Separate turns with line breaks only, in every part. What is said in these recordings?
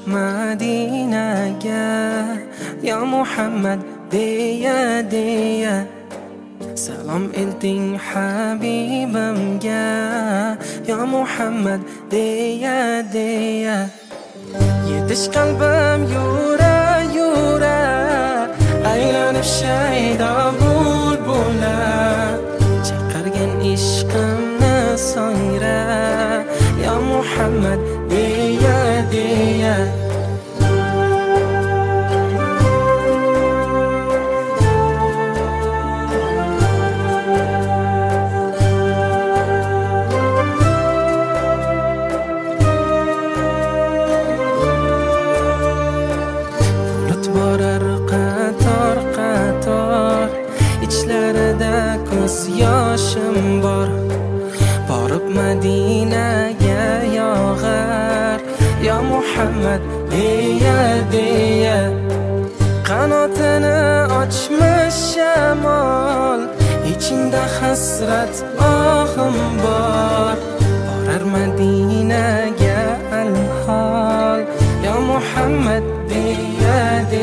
Madinaga ya Muhammad deya Salom elting habibimga ya Muhammad deya Yetish qalbim yura aylanib shaydo bulbular chaqirgan ishqimni so'ngra ya Muhammad deya borar qator ichlarida ko'z yoshim bor borib Madinaga yog'ar ya Muhammad deya qanotini ochmish shamol ichingda hasrat ohim bor borar Madinaga alhol ya Muhammad deya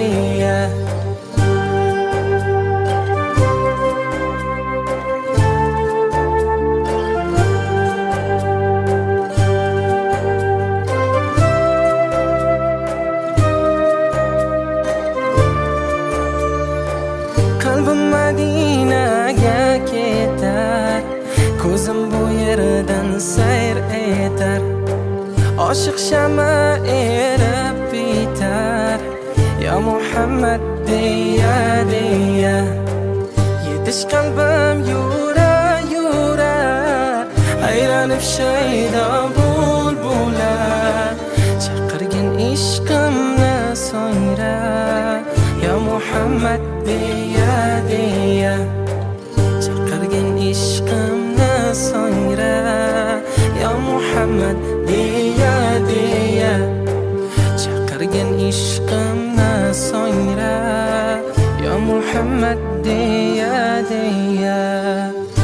qalbim Madinaga ketar ko'zim bu yerdan sayr etar oshiq shama erib bitar ya Muhammad deya yetish qalbim yura aylanib shaydo bulbular chaqirgan ishqimni so'ngra ya Muhammad deya chaqirgan ishqimni so'ngra ya Muhammad deya chaqirgan ishqimni so'ngra ya Muhammad deya